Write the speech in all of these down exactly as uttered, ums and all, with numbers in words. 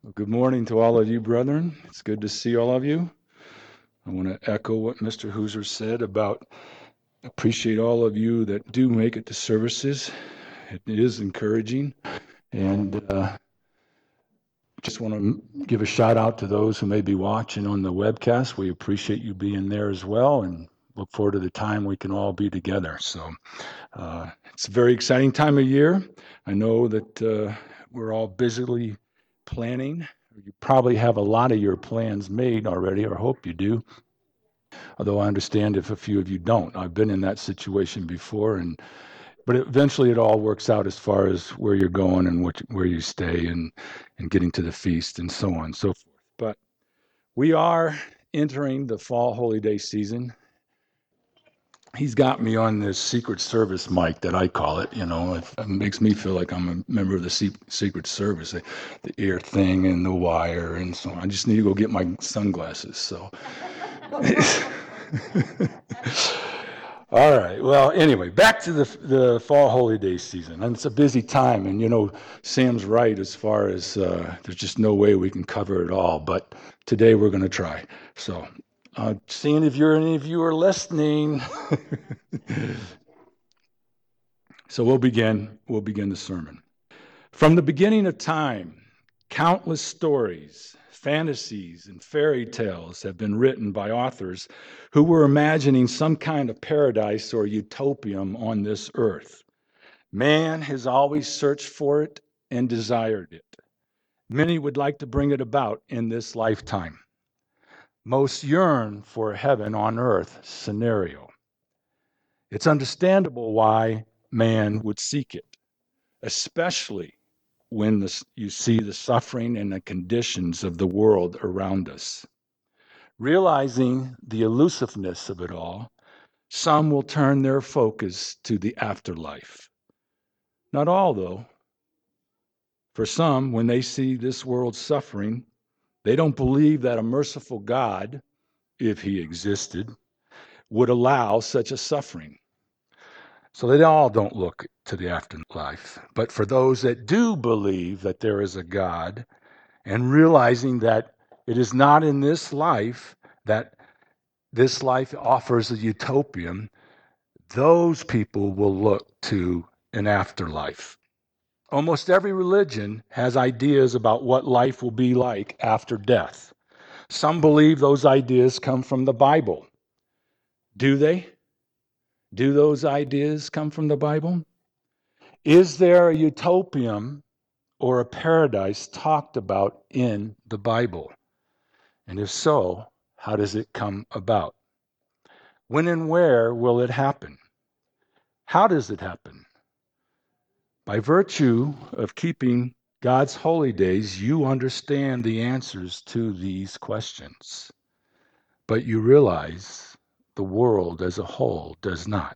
Well, good morning to all of you, brethren. It's good to see all of you. I want to echo what Mister Hooser said about appreciate all of you that do make it to services. It is encouraging. And uh, just want to give a shout out to those who may be watching on the webcast. We appreciate you being there as well and look forward to the time we can all be together. So uh, it's a very exciting time of year. I know that uh, we're all busily planning. You probably have a lot of your plans made already, or hope you do. Although I understand if a few of you don't. I've been in that situation before, and but eventually it all works out as far as where you're going and what, where you stay and, and getting to the feast and so on and so forth. But we are entering the fall holy day season. He's got me on this Secret Service mic that I call it. You know, it, it makes me feel like I'm a member of the C- Secret Service, the, the ear thing and the wire and so on. I just need to go get my sunglasses. So, all right. Well, anyway, back to the the fall holy day season, and it's a busy time. And you know, Sam's right as far as uh, there's just no way we can cover it all. But today we're going to try. So, uh, seeing if you're any of you are listening. So we'll begin. We'll begin the sermon. From the beginning of time, countless stories, fantasies, and fairy tales have been written by authors who were imagining some kind of paradise or utopium on this earth. Man has always searched for it and desired it. Many would like to bring it about in this lifetime. Most yearn for a heaven on earth scenario. It's understandable why man would seek it, especially when the, you see the suffering and the conditions of the world around us. Realizing the elusiveness of it all, some will turn their focus to the afterlife. Not all, though. For some, when they see this world suffering, they don't believe that a merciful God, if he existed, would allow such a suffering. So they all don't look to the afterlife. But for those that do believe that there is a God, and realizing that it is not in this life that this life offers a utopian, those people will look to an afterlife. Almost every religion has ideas about what life will be like after death. Some believe those ideas come from the Bible. Do they? Do those ideas come from the Bible? Is there a utopian or a paradise talked about in the Bible? And if so, how does it come about? When and where will it happen? How does it happen? By virtue of keeping God's holy days, you understand the answers to these questions. But you realize the world as a whole does not.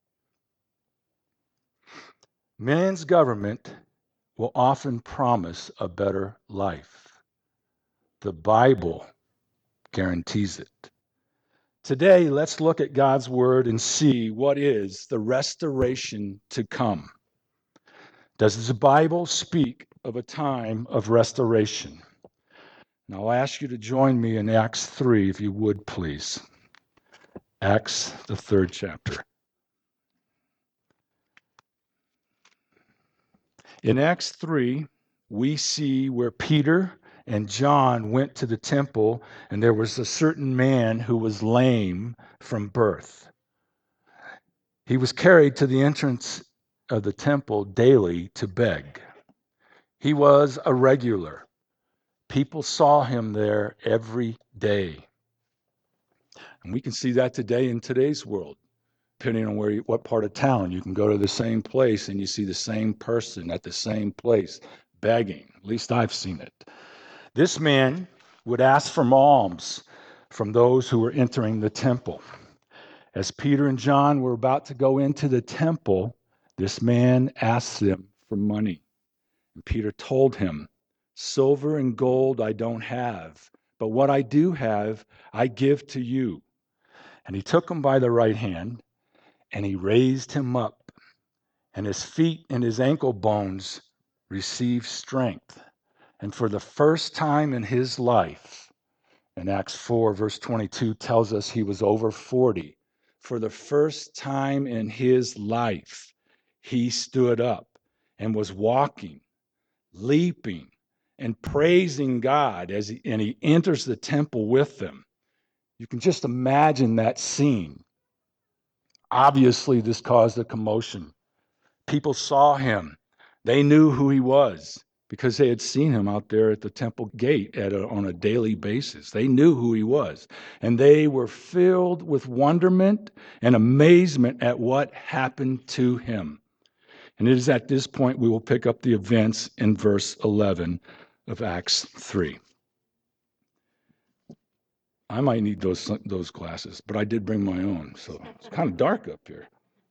Man's government will often promise a better life. The Bible guarantees it. Today, let's look at God's word and see what is the restoration to come. Does the Bible speak of a time of restoration? And I'll ask you to join me in Acts three, if you would, please. Acts, the third chapter. In Acts three, we see where Peter and John went to the temple, and there was a certain man who was lame from birth. He was carried to the entrance of the temple daily to beg. He was a regular. People saw him there every day. And we can see that today in today's world. Depending on where you, what part of town, you can go to the same place and you see the same person at the same place begging. At least I've seen it. This man would ask for alms from those who were entering the temple. As Peter and John were about to go into the temple, this man asked them for money. And Peter told him, "Silver and gold I don't have, but what I do have, I give to you." And he took him by the right hand, and he raised him up, and his feet and his ankle bones received strength. And for the first time in his life, and Acts four, verse twenty-two tells us he was over forty. For the first time in his life, he stood up and was walking, leaping, and praising God as he, and he enters the temple with them. You can just imagine that scene. Obviously, this caused a commotion. People saw him. They knew who he was, because they had seen him out there at the temple gate at a, on a daily basis. They knew who he was. And they were filled with wonderment and amazement at what happened to him. And it is at this point we will pick up the events in verse eleven of Acts three. I might need those, those glasses, but I did bring my own, so it's kind of dark up here.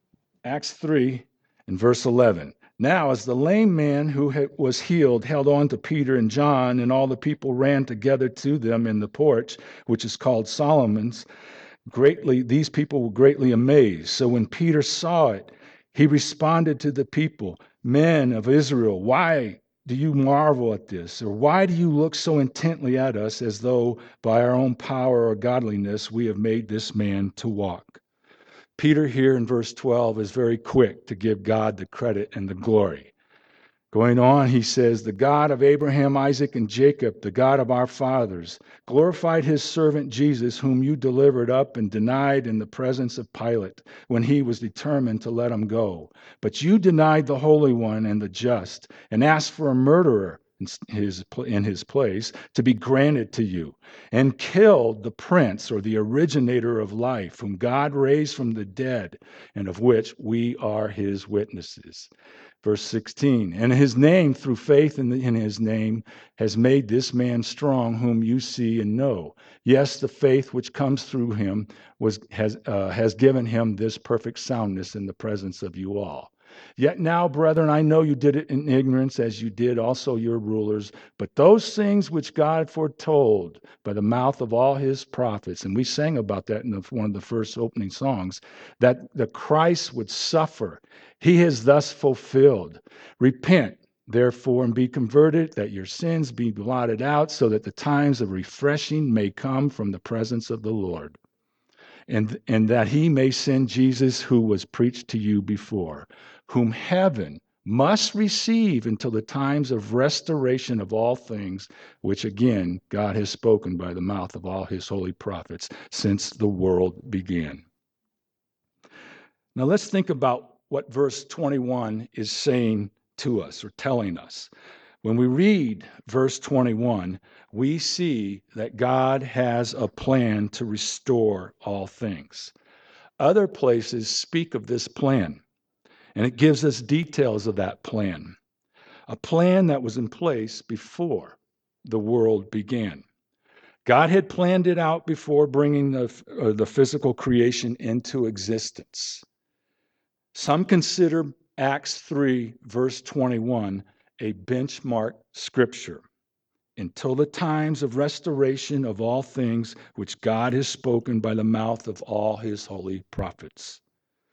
Acts three and verse eleven. Now, as the lame man who was healed held on to Peter and John, and all the people ran together to them in the porch, which is called Solomon's, greatly, these people were greatly amazed. So when Peter saw it, he responded to the people, "Men of Israel, why do you marvel at this? Or why do you look so intently at us as though by our own power or godliness we have made this man to walk?" Peter here in verse twelve is very quick to give God the credit and the glory. Going on, he says, "The God of Abraham, Isaac, and Jacob, the God of our fathers, glorified his servant Jesus, whom you delivered up and denied in the presence of Pilate when he was determined to let him go. But you denied the Holy One and the just, and asked for a murderer in his, in his place to be granted to you, and killed the prince or the originator of life, whom God raised from the dead, and of which we are his witnesses." Verse sixteen, "And his name, through faith in, the, in his name, has made this man strong, whom you see and know. Yes, the faith which comes through him was has uh, has given him this perfect soundness in the presence of you all. Yet now, brethren, I know you did it in ignorance, as you did also your rulers. But those things which God foretold by the mouth of all his prophets," and we sang about that in the, one of the first opening songs, "that the Christ would suffer, he has thus fulfilled. Repent, therefore, and be converted, that your sins be blotted out, so that the times of refreshing may come from the presence of the Lord. And, and that he may send Jesus, who was preached to you before, whom heaven must receive until the times of restoration of all things, which again God has spoken by the mouth of all his holy prophets since the world began." Now let's think about what verse twenty-one is saying to us or telling us. When we read verse twenty-one, we see that God has a plan to restore all things. Other places speak of this plan, and it gives us details of that plan, a plan that was in place before the world began. God had planned it out before bringing the, uh, the physical creation into existence. Some consider Acts three, verse twenty-one, a benchmark scripture. Until the times of restoration of all things, which God has spoken by the mouth of all his holy prophets.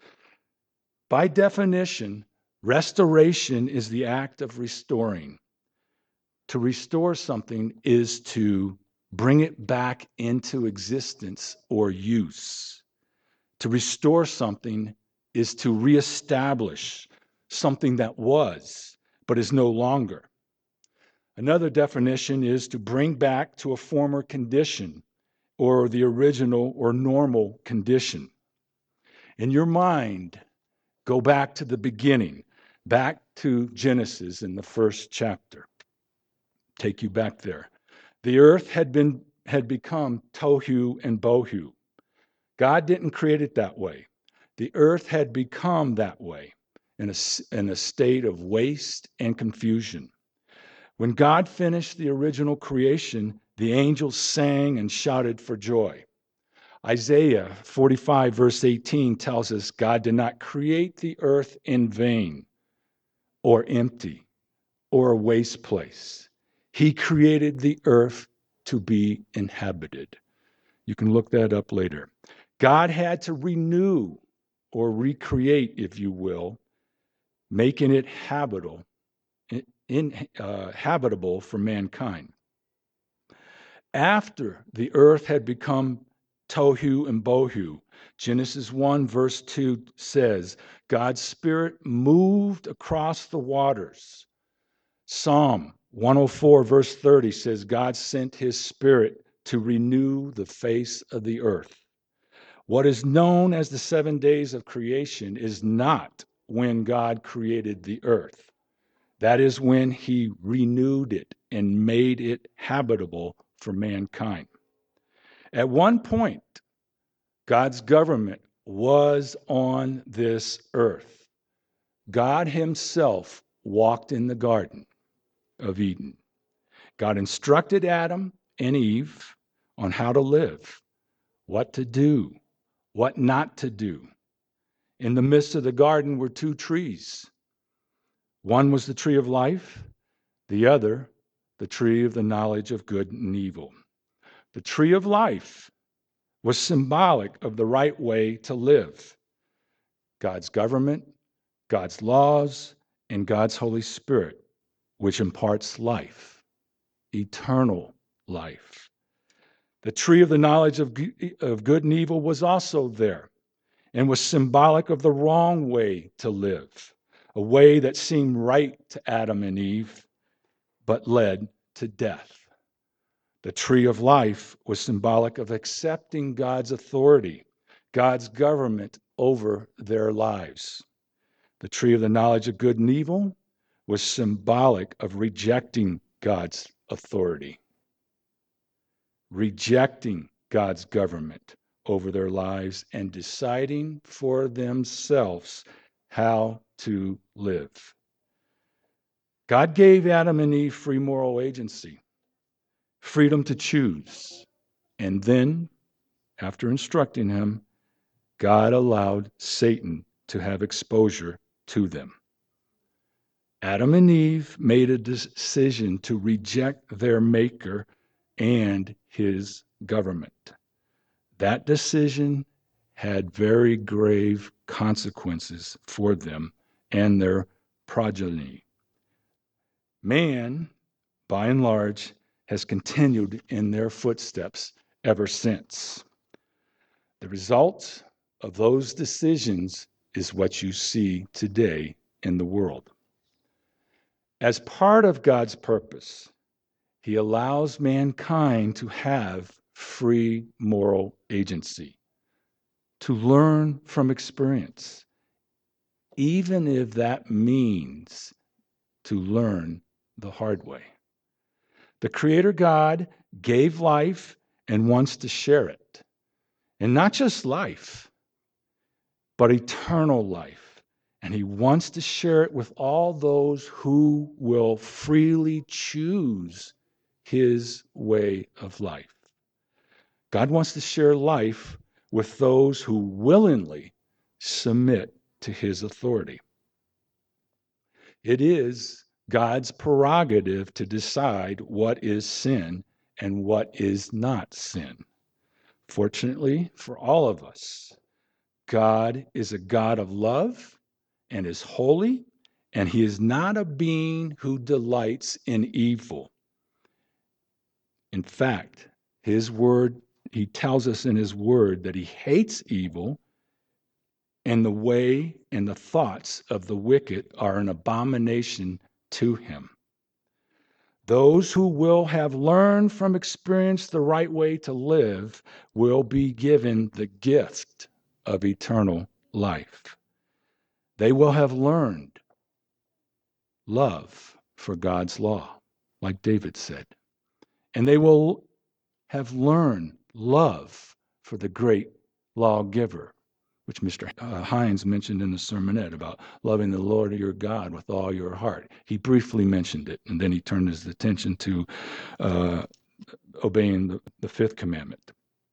By definition, restoration is the act of restoring. To restore something is to bring it back into existence or use. To restore something is to reestablish something that was, but is no longer. Another definition is to bring back to a former condition or the original or normal condition. In your mind, go back to the beginning, back to Genesis in the first chapter. Take you back there. The earth had been had become tohu and bohu. God didn't create it that way. The earth had become that way, in a, in a state of waste and confusion. When God finished the original creation, the angels sang and shouted for joy. Isaiah forty-five, verse eighteen tells us God did not create the earth in vain or empty or a waste place. He created the earth to be inhabited. You can look that up later. God had to renew or recreate, if you will, making it habitable, inhabitable uh, for mankind. After the earth had become tohu and bohu, Genesis one verse two says, God's Spirit moved across the waters. Psalm one oh four verse thirty says, God sent his Spirit to renew the face of the earth. What is known as the seven days of creation is not when God created the earth. That is when he renewed it and made it habitable for mankind. At one point, God's government was on this earth. God himself walked in the Garden of Eden. God instructed Adam and Eve on how to live, what to do, what not to do. In the midst of the garden were two trees. One was the tree of life, the other, the tree of the knowledge of good and evil. The tree of life was symbolic of the right way to live. God's government, God's laws, and God's Holy Spirit, which imparts life, eternal life. The tree of the knowledge of, of good and evil was also there and was symbolic of the wrong way to live, a way that seemed right to Adam and Eve, but led to death. The tree of life was symbolic of accepting God's authority, God's government over their lives. The tree of the knowledge of good and evil was symbolic of rejecting God's authority, rejecting God's government over their lives and deciding for themselves how to live. God gave Adam and Eve free moral agency, freedom to choose. And then, after instructing him, God allowed Satan to have exposure to them. Adam and Eve made a decision to reject their maker and his government. That decision had very grave consequences for them and their progeny. Man, by and large, has continued in their footsteps ever since. The result of those decisions is what you see today in the world. As part of God's purpose, he allows mankind to have free moral agency, to learn from experience, even if that means to learn the hard way. The Creator God gave life and wants to share it. And not just life, but eternal life. And he wants to share it with all those who will freely choose his way of life. God wants to share life with those who willingly submit to his authority. It is God's prerogative to decide what is sin and what is not sin. Fortunately for all of us, God is a God of love and is holy, and he is not a being who delights in evil. In fact, his word, he tells us in his word that he hates evil, and the way and the thoughts of the wicked are an abomination to him. Those who will have learned from experience the right way to live will be given the gift of eternal life. They will have learned love for God's law, like David said. And they will have learned love for the great lawgiver, which Mister Hines mentioned in the sermonette about loving the Lord your God with all your heart. He briefly mentioned it, and then he turned his attention to uh, obeying the, the fifth commandment.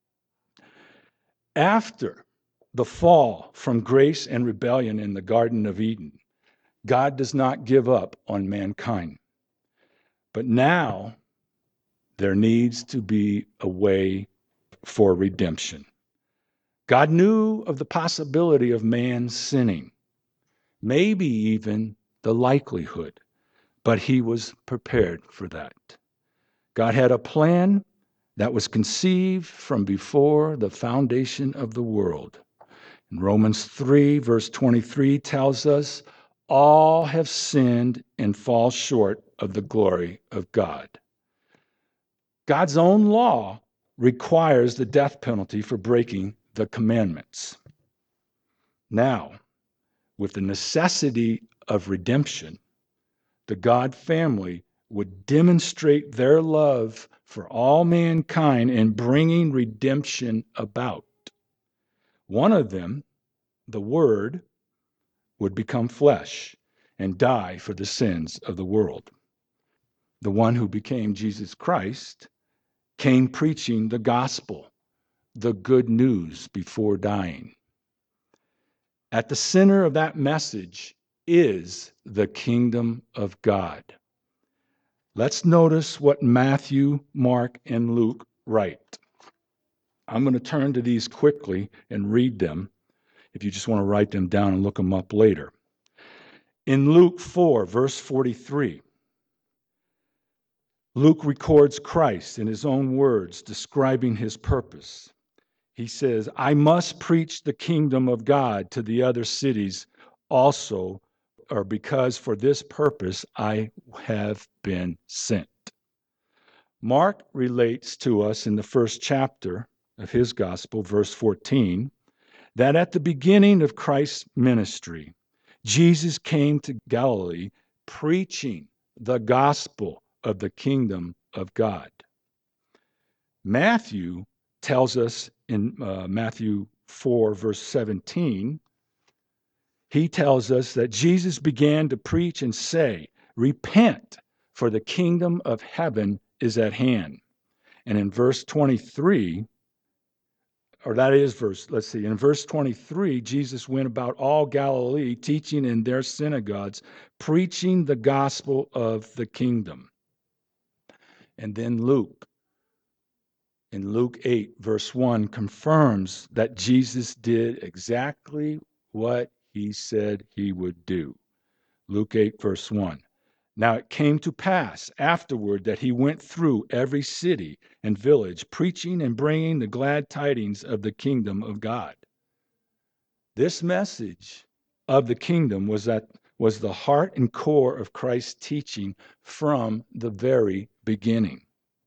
After the fall from grace and rebellion in the Garden of Eden, God does not give up on mankind. But now there needs to be a way for redemption. God knew of the possibility of man sinning, maybe even the likelihood, but he was prepared for that. God had a plan that was conceived from before the foundation of the world. And Romans three, verse twenty-three tells us, all have sinned and fall short of the glory of God. God's own law requires the death penalty for breaking the commandments. Now, with the necessity of redemption, the God family would demonstrate their love for all mankind in bringing redemption about. One of them, the Word, would become flesh and die for the sins of the world. The one who became Jesus Christ came preaching the gospel, the good news before dying. At the center of that message is the kingdom of God. Let's notice what Matthew, Mark, and Luke write. I'm going to turn to these quickly and read them if you just want to write them down and look them up later. In Luke four, verse forty-three, Luke records Christ in his own words describing his purpose. He says, I must preach the kingdom of God to the other cities also, or because for this purpose I have been sent. Mark relates to us in the first chapter of his gospel, verse fourteen, that at the beginning of Christ's ministry, Jesus came to Galilee preaching the gospel of the kingdom of God. Matthew tells us in uh, Matthew four, verse seventeen, he tells us that Jesus began to preach and say, repent, for the kingdom of heaven is at hand. And in verse twenty-three, or that is verse, let's see, in verse twenty-three, Jesus went about all Galilee, teaching in their synagogues, preaching the gospel of the kingdom. And then Luke, in Luke eight, verse one, confirms that Jesus did exactly what he said he would do. Luke eight, verse one. Now it came to pass afterward that he went through every city and village, preaching and bringing the glad tidings of the kingdom of God. This message of the kingdom was that was the heart and core of Christ's teaching from the very beginning.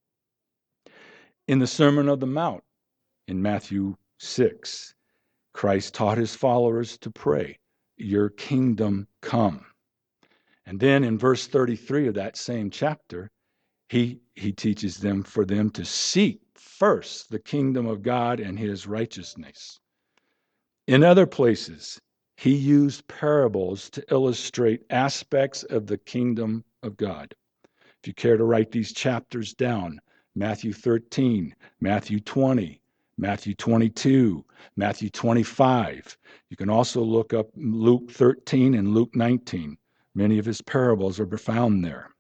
In the Sermon on the Mount, in Matthew six, Christ taught his followers to pray, your kingdom come. And then in verse thirty-three of that same chapter, he, he teaches them for them to seek first the kingdom of God and his righteousness. In other places, he used parables to illustrate aspects of the kingdom of God. If you care to write these chapters down, Matthew thirteen, Matthew twenty, Matthew twenty-two, Matthew twenty-five. You can also look up Luke thirteen and Luke nineteen. Many of his parables are found there.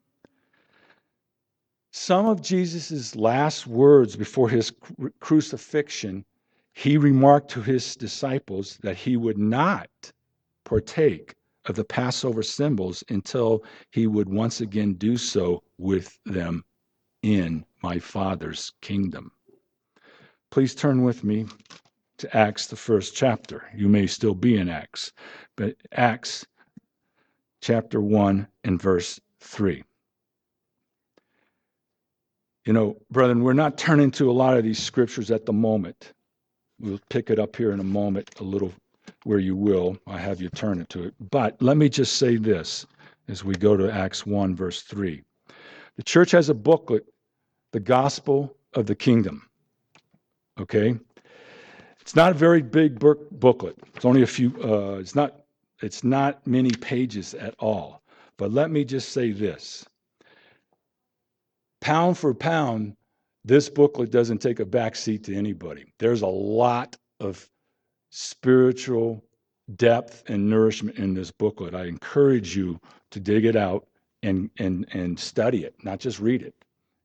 Some of Jesus' last words before his cru- crucifixion, he remarked to his disciples that he would not partake of the Passover symbols until he would once again do so with them in my Father's kingdom. Please turn with me to Acts, the first chapter. You may still be in Acts, but Acts chapter one and verse three. You know, brethren, we're not turning to a lot of these scriptures at the moment. We'll pick it up here in a moment, a little where you will. I have you turn it to it. But let me just say this as we go to Acts one, verse three. The church has a booklet, The Gospel of the Kingdom. Okay? It's not a very big book, booklet. It's only a few, uh, it's not, it's not many pages at all. But let me just say this. Pound for pound, this booklet doesn't take a backseat to anybody. There's a lot of spiritual depth and nourishment in this booklet. I encourage you to dig it out and, and, and study it, not just read it.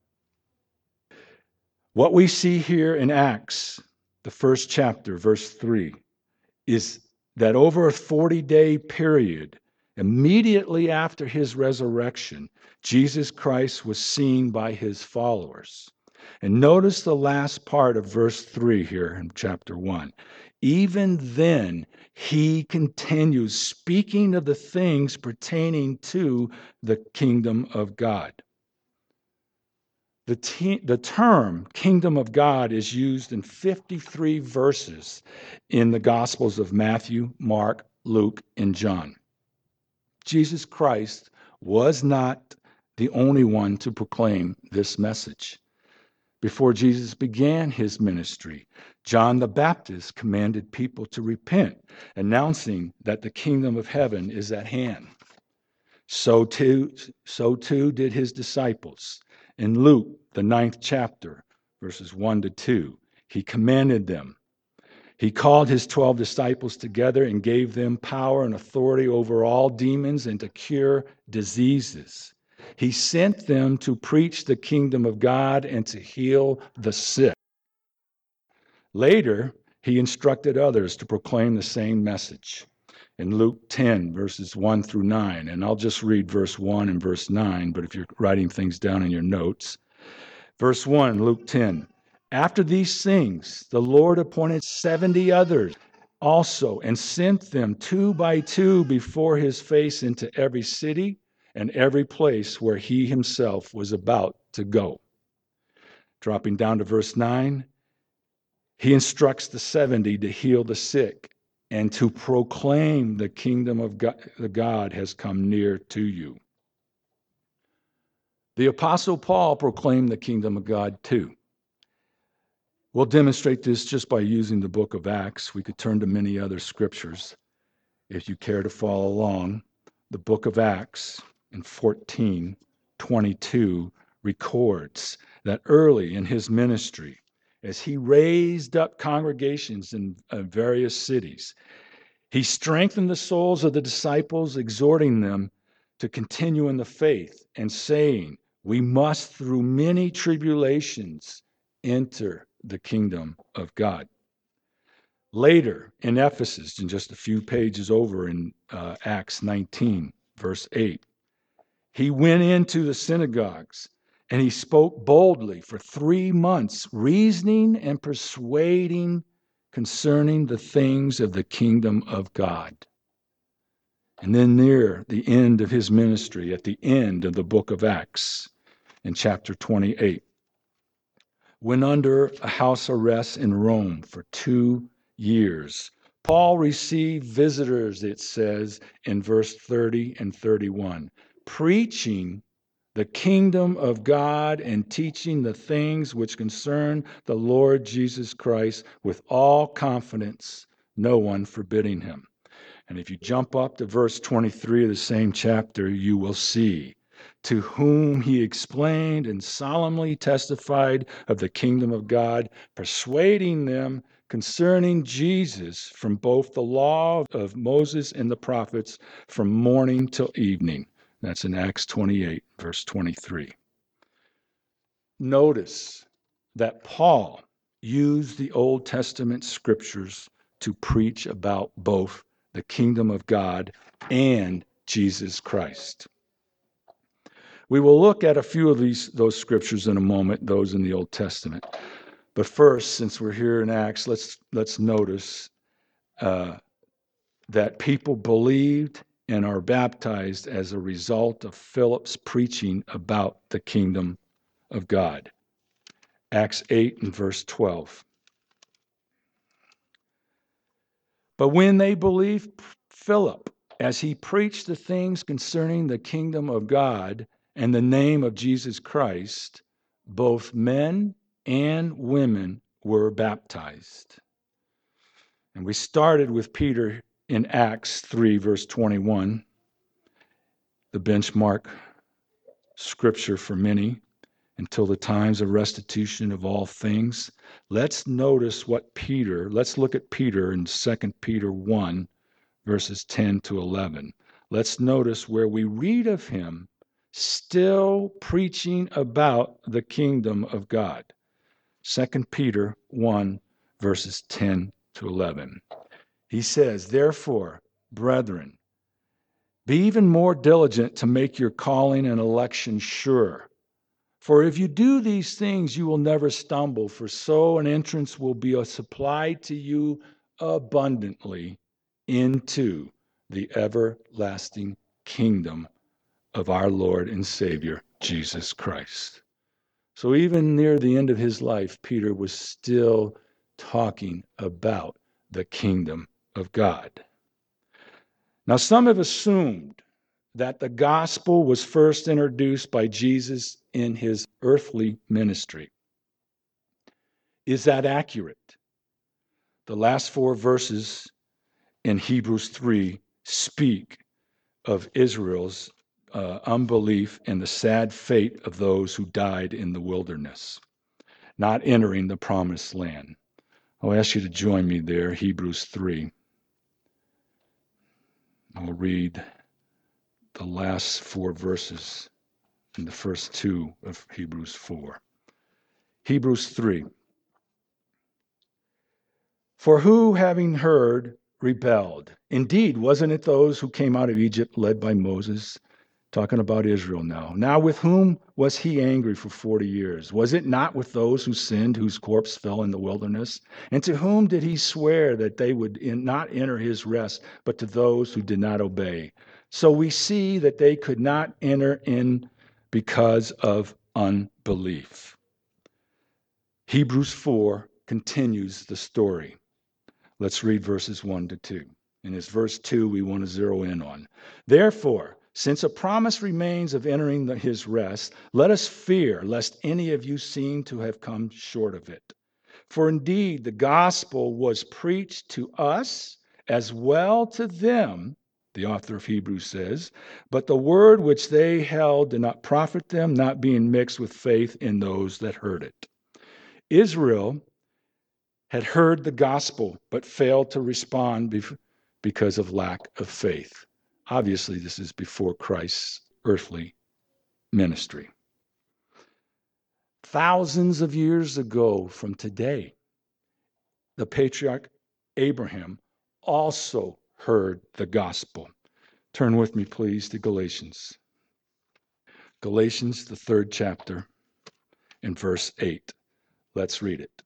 What we see here in Acts, the first chapter, verse three, is that over a forty-day period, Immediately after his resurrection, Jesus Christ was seen by his followers. And notice the last part of verse three here in chapter one. Even then, he continues speaking of the things pertaining to the kingdom of God. The, te- the term kingdom of God is used in fifty-three verses in the Gospels of Matthew, Mark, Luke, and John. Jesus Christ was not the only one to proclaim this message. Before Jesus began his ministry, John the Baptist commanded people to repent, announcing that the kingdom of heaven is at hand. So too, so too did his disciples. In Luke, the ninth chapter, verses one to two, he commanded them. He called his twelve disciples together and gave them power and authority over all demons and to cure diseases. He sent them to preach the kingdom of God and to heal the sick. Later, he instructed others to proclaim the same message. In Luke ten, verses one through nine, and I'll just read verse one and verse nine, but if you're writing things down in your notes. Verse one, Luke ten. After these things, the Lord appointed seventy others also and sent them two by two before his face into every city and every place where he himself was about to go. Dropping down to verse nine, he instructs the seventy to heal the sick and to proclaim the kingdom of God, the God has come near to you. The Apostle Paul proclaimed the kingdom of God too. We'll demonstrate this just by using the book of Acts. We could turn to many other scriptures if you care to follow along. The book of Acts in fourteen twenty-two records that early in his ministry, as he raised up congregations in uh, various cities, he strengthened the souls of the disciples, exhorting them to continue in the faith and saying, we must through many tribulations enter the kingdom of God. Later in Ephesus, in just a few pages over in uh, Acts nineteen, verse eight, he went into the synagogues and he spoke boldly for three months, reasoning and persuading concerning the things of the kingdom of God. And then near the end of his ministry, at the end of the book of Acts, in chapter twenty-eight, went under a house arrest in Rome for two years. Paul received visitors, it says in verse thirty and thirty-one, preaching the kingdom of God and teaching the things which concern the Lord Jesus Christ with all confidence, no one forbidding him. And if you jump up to verse twenty-three of the same chapter, you will see, to whom he explained and solemnly testified of the kingdom of God, persuading them concerning Jesus from both the law of Moses and the prophets, from morning till evening. That's in Acts twenty-eight, verse twenty-three. Notice that Paul used the Old Testament scriptures to preach about both the kingdom of God and Jesus Christ. We will look at a few of these those scriptures in a moment, those in the Old Testament. But first, since we're here in Acts, let's let's notice uh, that people believed and are baptized as a result of Philip's preaching about the kingdom of God. Acts eight and verse twelve. But when they believed Philip, as he preached the things concerning the kingdom of God and the name of Jesus Christ, both men and women were baptized. And we started with Peter in Acts three, verse twenty-one, the benchmark scripture for many, until the times of restitution of all things. Let's notice what Peter, let's look at Peter in Second Peter one, verses ten to eleven. Let's notice where we read of him still preaching about the kingdom of God. Second Peter one, verses ten to eleven. He says, therefore, brethren, Be even more diligent to make your calling and election sure. For if you do these things, you will never stumble, for so an entrance will be supplied to you abundantly into the everlasting kingdom of our Lord and Savior, Jesus Christ. So even near the end of his life, Peter was still talking about the kingdom of God. Now, some have assumed that the gospel was first introduced by Jesus in his earthly ministry. Is that accurate? The last four verses in Hebrews three speak of Israel's uh, unbelief and the sad fate of those who died in the wilderness, not entering the promised land. I'll ask you to join me there, Hebrews three. I'll read the last four verses in the first two of Hebrews four. Hebrews three. For who, having heard, rebelled? Indeed, wasn't it those who came out of Egypt led by Moses? Talking about Israel now. Now, with whom was he angry for forty years? Was it not with those who sinned, whose corpse fell in the wilderness? And to whom did he swear that they would in, not enter his rest, but to those who did not obey? So we see that they could not enter in because of unbelief. Hebrews four continues the story. Let's read verses one to two. And it's verse two we want to zero in on. Therefore, since a promise remains of entering the, his rest, let us fear lest any of you seem to have come short of it. For indeed, the gospel was preached to us as well to them, the author of Hebrews says, but the word which they held did not profit them, not being mixed with faith in those that heard it. Israel had heard the gospel, but failed to respond because of lack of faith. Obviously, this is before Christ's earthly ministry. Thousands of years ago from today, the patriarch Abraham also heard the gospel. Turn with me, please, to Galatians. Galatians, the third chapter, in verse eight. Let's read it.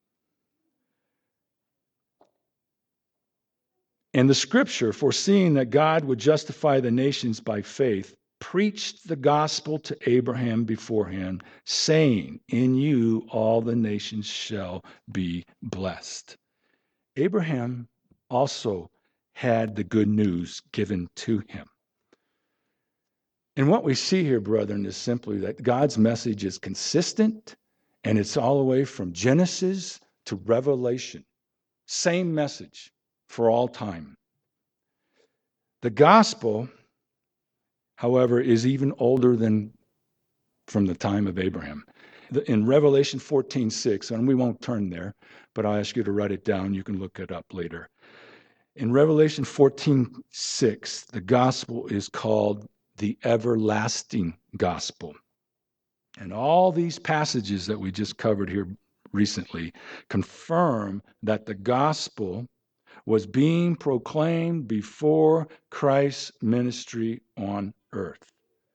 And the scripture, foreseeing that God would justify the nations by faith, preached the gospel to Abraham beforehand, saying, in you all the nations shall be blessed. Abraham also had the good news given to him. And what we see here, brethren, is simply that God's message is consistent, and it's all the way from Genesis to Revelation. Same message for all time. The gospel, however, is even older than from the time of Abraham. In Revelation fourteen six, and we won't turn there, but I'll ask you to write it down. You can look it up later. In Revelation fourteen six, the gospel is called the everlasting gospel. And all these passages that we just covered here recently confirm that the gospel was being proclaimed before Christ's ministry on earth.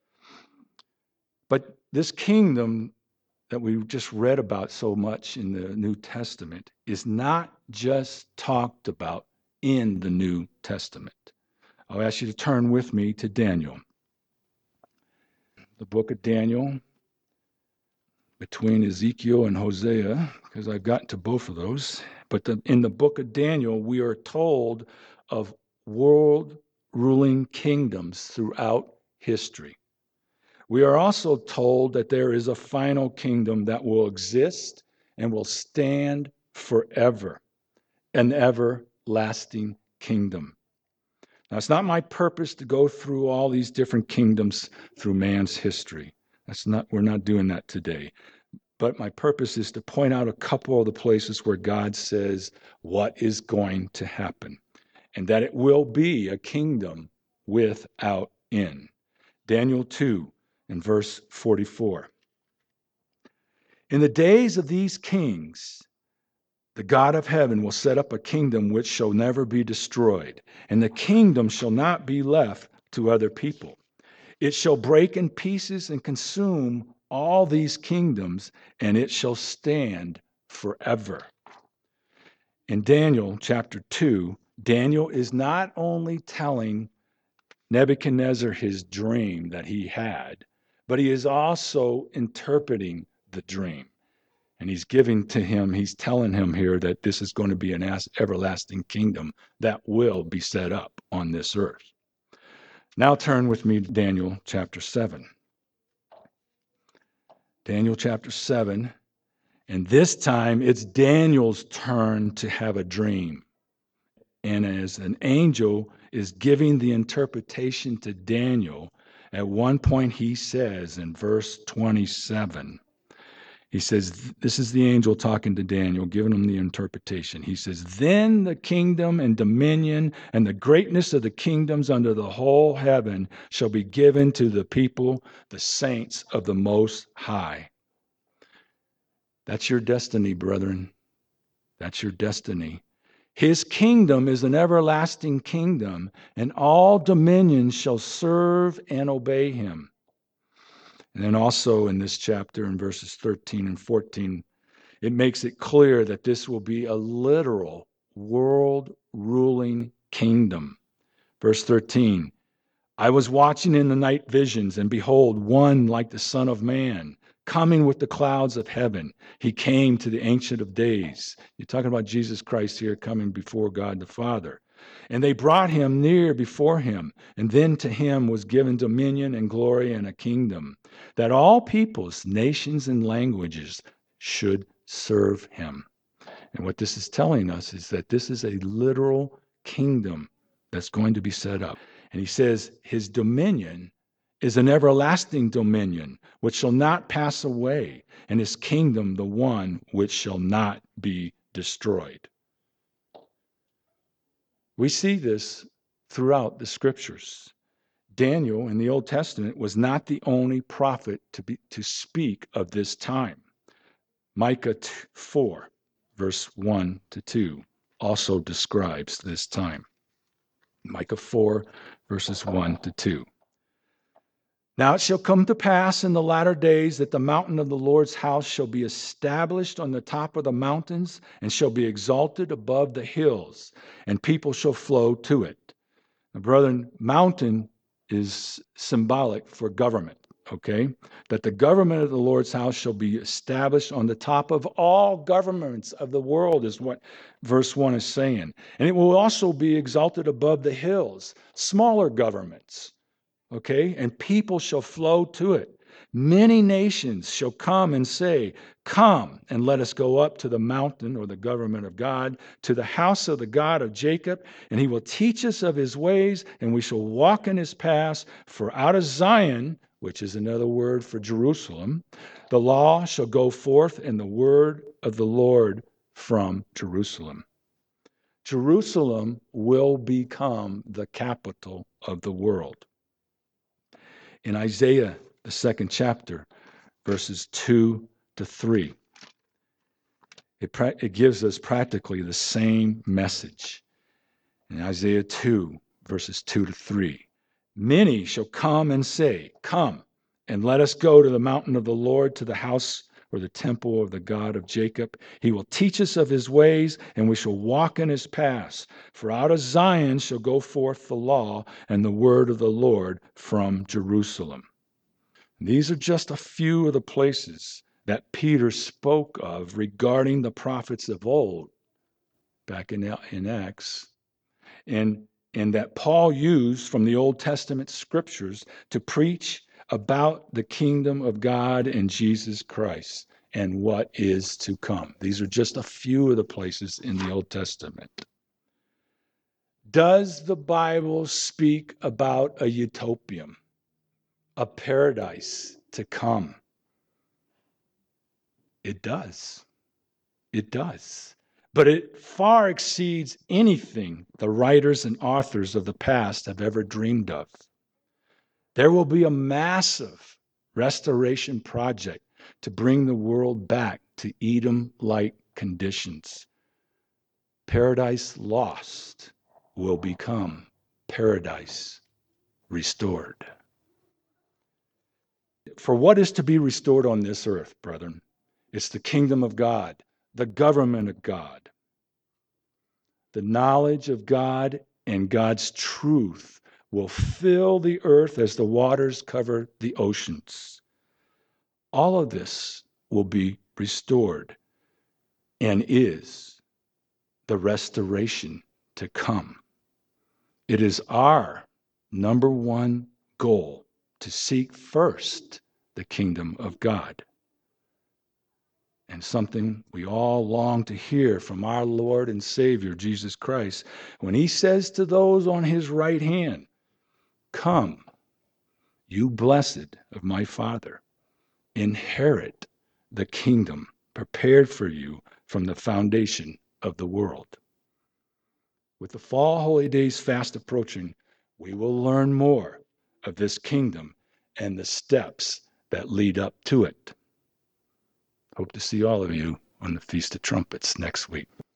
But this kingdom that we just read about so much in the New Testament is not just talked about in the New Testament. I'll ask you to turn with me to Daniel. The book of Daniel, between Ezekiel and Hosea, because I've gotten to both of those. But the, in the book of Daniel, we are told of world ruling kingdoms throughout history. We are also told that there is a final kingdom that will exist and will stand forever, an everlasting kingdom. Now, it's not my purpose to go through all these different kingdoms through man's history. That's not, we're not doing that today. But my purpose is to point out a couple of the places where God says what is going to happen, and that it will be a kingdom without end. Daniel two in verse forty-four. In the days of these kings, the God of heaven will set up a kingdom which shall never be destroyed, and the kingdom shall not be left to other people. It shall break in pieces and consume all these kingdoms, and it shall stand forever. In Daniel chapter two, Daniel is not only telling Nebuchadnezzar his dream that he had, but he is also interpreting the dream. And he's giving to him, he's telling him here that this is going to be an everlasting kingdom that will be set up on this earth. Now turn with me to Daniel chapter seven. Daniel chapter seven, and this time it's Daniel's turn to have a dream. And as an angel is giving the interpretation to Daniel, at one point he says in verse twenty-seven, he says, this is the angel talking to Daniel, giving him the interpretation. He says, then the kingdom and dominion and the greatness of the kingdoms under the whole heaven shall be given to the people, the saints of the Most High. That's your destiny, brethren. That's your destiny. His kingdom is an everlasting kingdom, and all dominions shall serve and obey him. And then also in this chapter, in verses thirteen and fourteen, it makes it clear that this will be a literal world-ruling kingdom. Verse thirteen, I was watching in the night visions, and behold, one like the Son of Man, coming with the clouds of heaven. He came to the Ancient of Days. You're talking about Jesus Christ here coming before God the Father. And they brought him near before him, and then to him was given dominion and glory and a kingdom, that all peoples, nations, and languages should serve him. And what this is telling us is that this is a literal kingdom that's going to be set up. And he says his dominion is an everlasting dominion which shall not pass away, and his kingdom the one which shall not be destroyed. We see this throughout the scriptures. Daniel in the Old Testament was not the only prophet to be to speak of this time. Micah four, verse one to two, also describes this time. Micah four, verses one to two. Now it shall come to pass in the latter days that the mountain of the Lord's house shall be established on the top of the mountains and shall be exalted above the hills, and people shall flow to it. Now, brethren, mountain is symbolic for government, okay? That the government of the Lord's house shall be established on the top of all governments of the world is what verse one is saying. And it will also be exalted above the hills, smaller governments. Okay, and people shall flow to it. Many nations shall come and say, come and let us go up to the mountain or the government of God, to the house of the God of Jacob, and he will teach us of his ways, and we shall walk in his paths. For out of Zion, which is another word for Jerusalem, the law shall go forth and the word of the Lord from Jerusalem. Jerusalem will become the capital of the world. In Isaiah, the second chapter, verses two to three, it, pra- it gives us practically the same message. In Isaiah two, verses two to three, many shall come and say, come, and let us go to the mountain of the Lord, to the house or the temple of the God of Jacob. He will teach us of his ways, and we shall walk in his paths. For out of Zion shall go forth the law and the word of the Lord from Jerusalem. These are just a few of the places that Peter spoke of regarding the prophets of old, back in, in Acts, and, and that Paul used from the Old Testament scriptures to preach about the kingdom of God and Jesus Christ and what is to come. These are just a few of the places in the Old Testament. Does the Bible speak about a utopian, a paradise to come? It does. It does. But it far exceeds anything the writers and authors of the past have ever dreamed of. There will be a massive restoration project to bring the world back to Edom-like conditions. Paradise lost will become paradise restored. For what is to be restored on this earth, brethren? It's the kingdom of God, the government of God, the knowledge of God and God's truth will fill the earth as the waters cover the oceans. All of this will be restored and is the restoration to come. It is our number one goal to seek first the kingdom of God. And something we all long to hear from our Lord and Savior, Jesus Christ, when he says to those on his right hand, "Come, you blessed of my Father, inherit the kingdom prepared for you from the foundation of the world." With the fall holy days fast approaching, we will learn more of this kingdom and the steps that lead up to it. Hope to see all of you on the Feast of Trumpets next week.